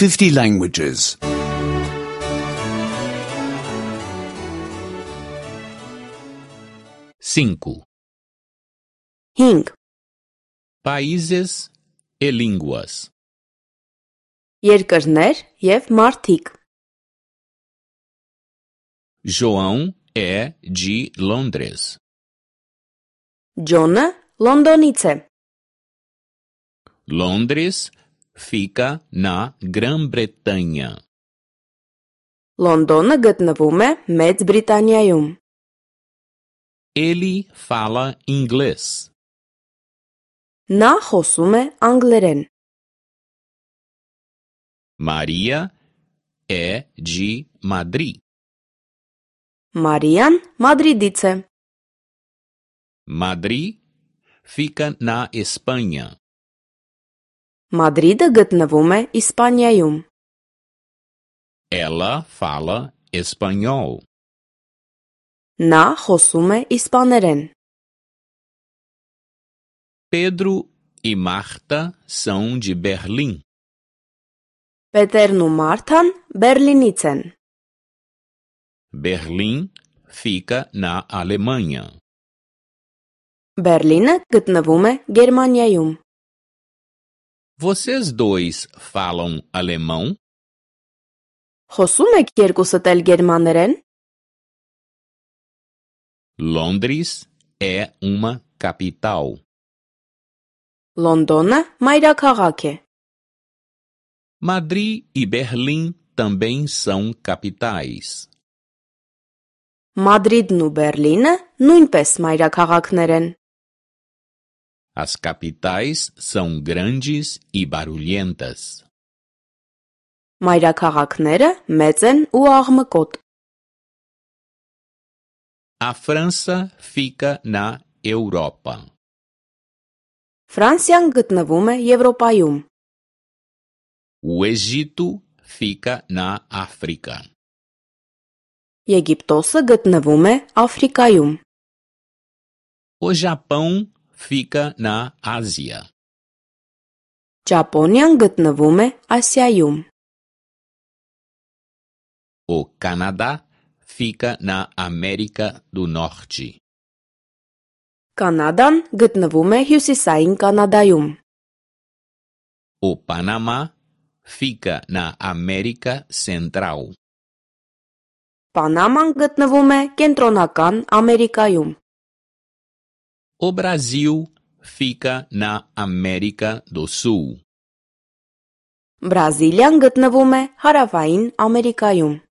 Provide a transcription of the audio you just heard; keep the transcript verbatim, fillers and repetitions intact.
fifty languages. cinco. հինգ. Países e línguas. Երկրներ և մարդիկ. João é de Londres. Ջոնը Լոնդոնից է. Londres fica na Grã-Bretanha. Լոնդոնը գտնվում է Մեծ Բրիտանիայում. Ele fala inglês. Նա խոսում է անգլերեն. Maria é de Madrid. Մարիան Մադրիդից է. Madrid fica na Espanha. Մադրիդը գտնվում է Իսպանիայում. Ela fala espanhol. Նա խոսում է իսպաներեն. Pedro e Marta são de Berlim. Պետերն ու Մարթան Բերլինից են. Berlim fica na Alemanha. Բերլինը գտնվում է Գերմանիայում. Vocês dois falam alemão? Խոսում եք երկուսդ էլ գերմաներեն? Londres é uma capital. Լոնդոնը մայրաքաղաք է. Madrid e Berlim também são capitais. Մադրիդն ու Բերլինը նույնպես մայրաքաղաքներ են. As capitais são grandes e barulhentas. Մայրաքաղաքները մեծ են ու աղմկոտ. A França fica na Europa. Ֆրանսիան գտնվում է Եվրոպայում. O Egito fica na África. Եգիպտոսը գտնվում է Աֆրիկայում. O Japão fica na Ásia. Ճապոնիան գտնվում է Ասիայում. O Canadá fica na América do Norte. Կանադան գտնվում է Հյուսիսային Կանադայում. O Panamá fica na América Central. Պանաման գտնվում է Կենտրոնական Ամերիկայում. O Brasil fica na América do Sul. Բրազիլիան գտնվում է Հարավային Ամերիկայում.